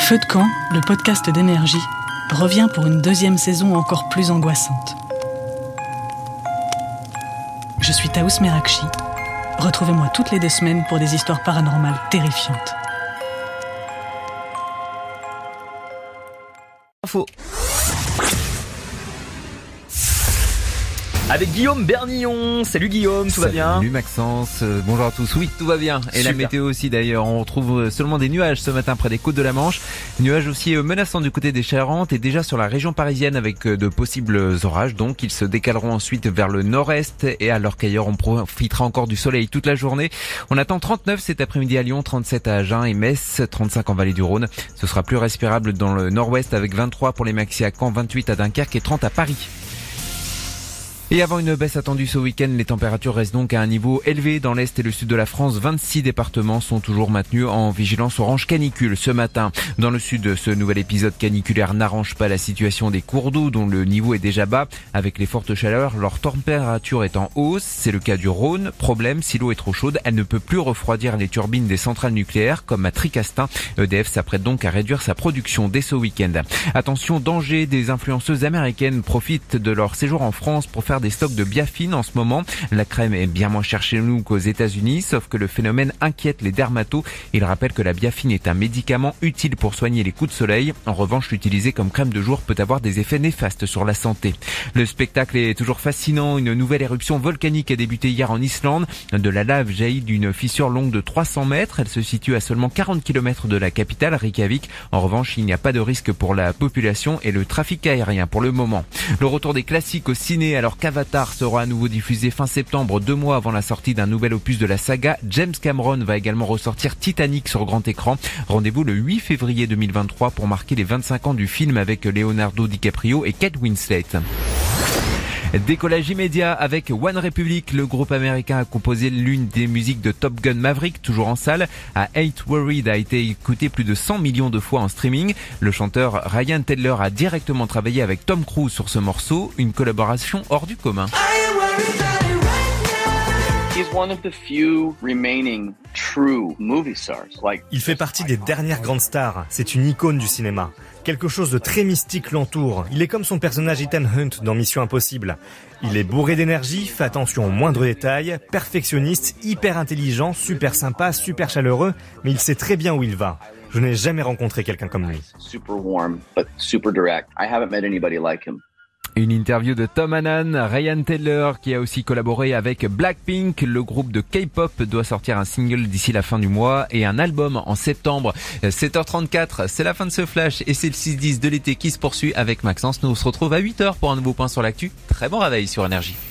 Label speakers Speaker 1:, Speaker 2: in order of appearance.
Speaker 1: Feu de camp, le podcast d'Énergie, revient pour une deuxième saison encore plus angoissante. Je suis Taous Merakchi. Retrouvez-moi toutes les 2 semaines pour des histoires paranormales terrifiantes.
Speaker 2: Info. Avec Guillaume Bernillon. Salut Guillaume, tout va bien?
Speaker 3: Salut Maxence, bonjour à tous. Oui, tout va bien. Et
Speaker 2: super.
Speaker 3: La météo aussi d'ailleurs. On retrouve seulement des nuages ce matin près des côtes de la Manche. Nuages aussi menaçants du côté des Charentes et déjà sur la région parisienne avec de possibles orages. Donc ils se décaleront ensuite vers le nord-est et alors qu'ailleurs on profitera encore du soleil toute la journée. On attend 39 cet après-midi à Lyon, 37 à Agen et Metz, 35 en Vallée du Rhône. Ce sera plus respirable dans le nord-ouest avec 23 pour les maxi à Caen, 28 à Dunkerque et 30 à Paris. Et avant une baisse attendue ce week-end, les températures restent donc à un niveau élevé dans l'est et le sud de la France. 26 départements sont toujours maintenus en vigilance orange canicule ce matin. Dans le sud, ce nouvel épisode caniculaire n'arrange pas la situation des cours d'eau dont le niveau est déjà bas. Avec les fortes chaleurs, leur température est en hausse. C'est le cas du Rhône. Problème, si l'eau est trop chaude, elle ne peut plus refroidir les turbines des centrales nucléaires comme à Tricastin. EDF s'apprête donc à réduire sa production dès ce week-end. Attention, danger, des influenceuses américaines profitent de leur séjour en France pour faire des stocks de biafine en ce moment. La crème est bien moins chère chez nous qu'aux États-Unis, sauf que le phénomène inquiète les dermatos. Il rappelle que la biafine est un médicament utile pour soigner les coups de soleil. En revanche, l'utiliser comme crème de jour peut avoir des effets néfastes sur la santé. Le spectacle est toujours fascinant. Une nouvelle éruption volcanique a débuté hier en Islande. De la lave jaillit d'une fissure longue de 300 mètres. Elle se situe à seulement 40 km de la capitale, Reykjavik. En revanche, il n'y a pas de risque pour la population et le trafic aérien pour le moment. Le retour des classiques au ciné alors qu'Avatar sera à nouveau diffusé fin septembre, 2 mois avant la sortie d'un nouvel opus de la saga. James Cameron va également ressortir Titanic sur grand écran. Rendez-vous le 8 février 2023 pour marquer les 25 ans du film avec Leonardo DiCaprio et Kate Winslet. Décollage immédiat avec One Republic. Le groupe américain a composé l'une des musiques de Top Gun Maverick, toujours en salle. A Ain't Worried a été écouté plus de 100 millions de fois en streaming. Le chanteur Ryan Tedler a directement travaillé avec Tom Cruise sur ce morceau, une collaboration hors du commun.
Speaker 4: Il fait partie des dernières grandes stars. C'est une icône du cinéma. Quelque chose de très mystique l'entoure. Il est comme son personnage Ethan Hunt dans Mission Impossible. Il est bourré d'énergie, fait attention aux moindres détails, perfectionniste, hyper intelligent, super sympa, super chaleureux, mais il sait très bien où il va. Je n'ai jamais rencontré quelqu'un comme lui.
Speaker 5: Super warm, but super direct. I haven't met anybody like him.
Speaker 3: Une interview de Tom Hannan, Ryan Tedler qui a aussi collaboré avec Blackpink. Le groupe de K-pop doit sortir un single d'ici la fin du mois et un album en septembre. 7h34, c'est la fin de ce flash et c'est le 6-10 de l'été qui se poursuit avec Maxence. Nous on se retrouve à 8h pour un nouveau point sur l'actu. Très bon réveil sur Énergie.